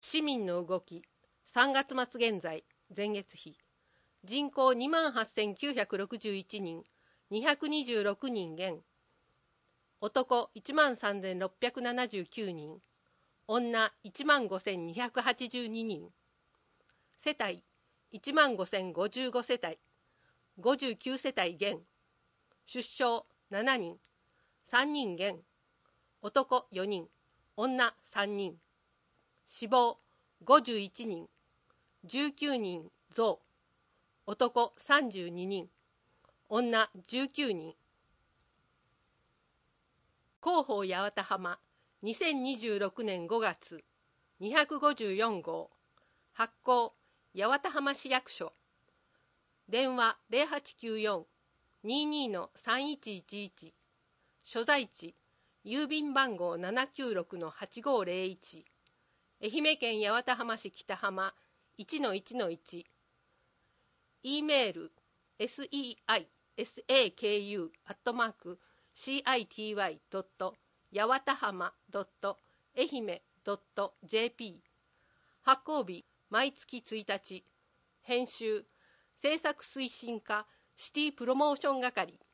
市民の動き、3月末現在、前月比。人口28,961人、226人減。男13,679人、女15,282人。世帯15,055世帯、59世帯減。出生7人、3人減。男4人、女3人。死亡51人、19人増。男32人、女19人。広報八幡浜2026年5月254号。発行八幡浜市役所。電話0894-22-3111。所在地郵便番号 796-8501。愛媛県八幡浜市北浜 1-1-1。E メール seisaku.yawatahama.愛媛.jp。 発行日毎月1日。編集制作推進課シティプロモーション係。